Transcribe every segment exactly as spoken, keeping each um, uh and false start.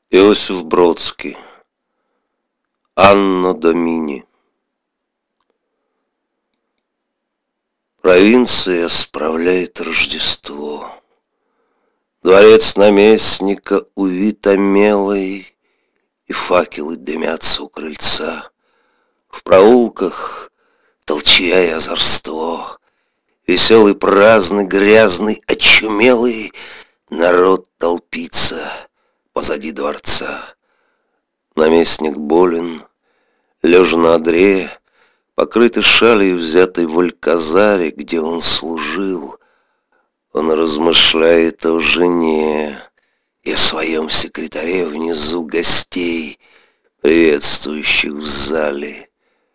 Иосиф Бродский. Анно Домини. Провинция справляет Рождество. Дворец наместника увит омелой, и факелы дымятся у крыльца. В проулках толчья и озорство. Веселый, праздный, грязный, очумелый народ толпится позади дворца. Наместник болен, лежа на одре, покрытый шалью, взятой в Альказаре, где он служил. Он размышляет о жене и о своем секретаре внизу гостей, приветствующих в зале.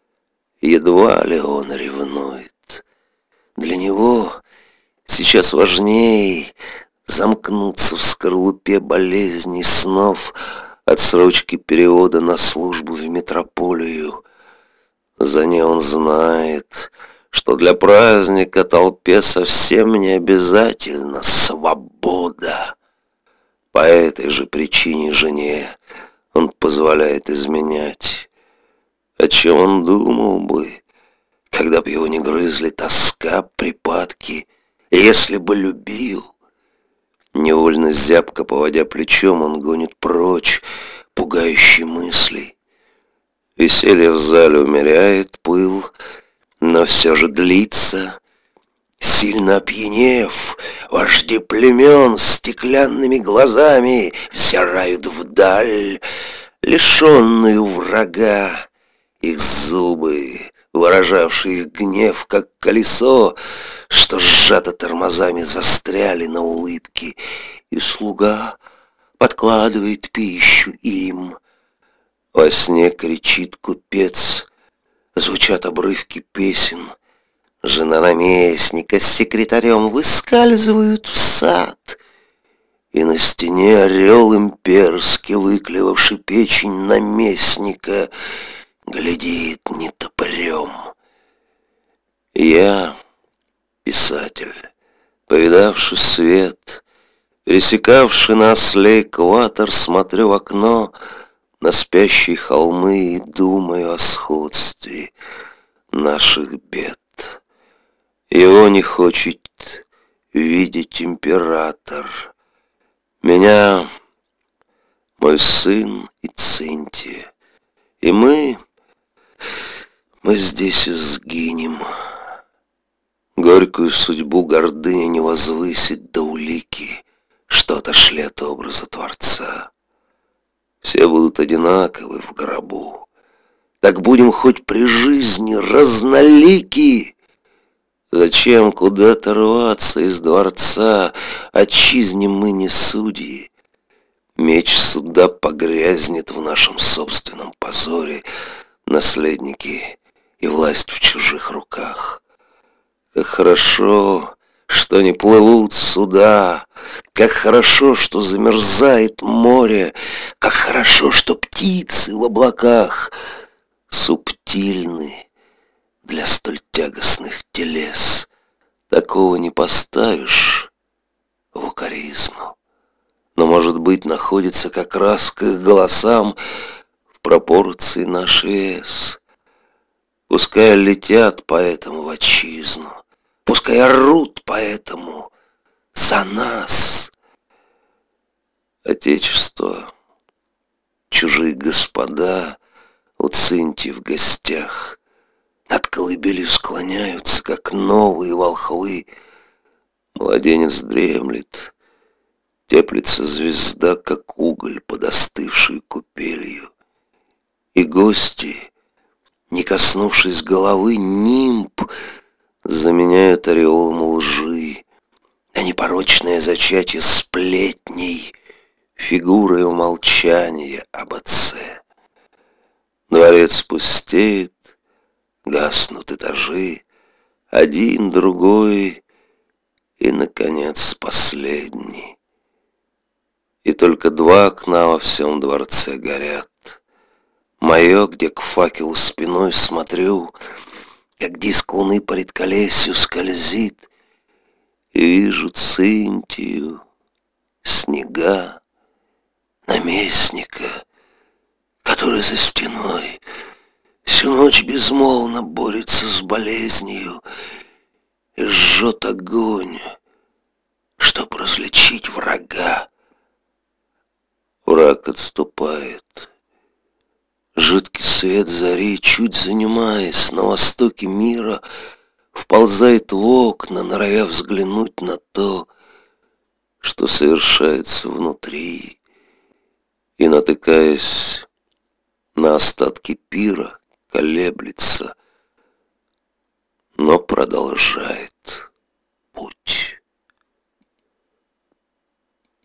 Едва ли он ревнует. Для него сейчас важней замкнуться в скорлупе болезней снов, отсрочки перевода на службу в метрополию. За ней он знает, что для праздника толпе совсем не обязательно свобода. По этой же причине жене он позволяет изменять. О чем он думал бы, когда б его не грызли тоска, припадки, если бы любил? Невольно зябко поводя плечом, он гонит прочь пугающие мысли. Веселье в зале умеряет пыл, но все же длится. Сильно опьянев, вожди племен стеклянными глазами взирают вдаль, лишенную врага. Их зубы, выражавшие их гнев, как колесо, что сжато тормозами, застряли на улыбке, и слуга подкладывает пищу им. Во сне кричит купец, звучат обрывки песен. Жена наместника с секретарем выскальзывают в сад, и на стене орел имперский, выклевавший печень наместника, глядит нетопырем. Я, писатель, повидавший свет, пересекавший на осле экватор, смотрю в окно на спящие холмы и думаю о сходстве наших бед. Его не хочет видеть император. Меня, мой сын и Цинтия. И мы, мы здесь и сгинем. Горькую судьбу гордыня не возвысит до улики, что отошли от образа Творца. Все будут одинаковы в гробу. Так будем хоть при жизни разнолики. Зачем куда-то рваться из дворца? Отчизне мы не судьи. Меч суда погрязнет в нашем собственном позоре. Наследники и власть в чужих руках. Как хорошо, что не плывут суда. Как хорошо, что замерзает море. Как хорошо, что птицы в облаках субтильны для столь тягостных телес. Такого не поставишь в укоризну. Но, может быть, находится как раз к их голосам в пропорции наш вес. Пускай летят поэтому в отчизну, пускай орут поэтому за нас. Отечество, чужие господа у Цинтии в гостях над колыбелью склоняются, как новые волхвы. Младенец дремлет, теплится звезда, как уголь под остывшей купелью. И гости, не коснувшись головы, нимб заменяют ореолом лжи, а непорочное зачатие сплетней фигурой умолчания об отце. Дворец пустеет, гаснут этажи, один, другой и, наконец, последний. И только два окна во всем дворце горят. Мое, где к факелу спиной смотрю, как диск луны по редколесью скользит, и вижу Цинтию, снега наместника, который за стеной всю ночь безмолвно борется с болезнью и жжет огонь, чтоб различить врага. Враг отступает. Жидкий свет зари, чуть занимаясь на востоке мира, вползает в окна, норовя взглянуть на то, что совершается внутри, и, натыкаясь на остатки пира, колеблется, но продолжает путь.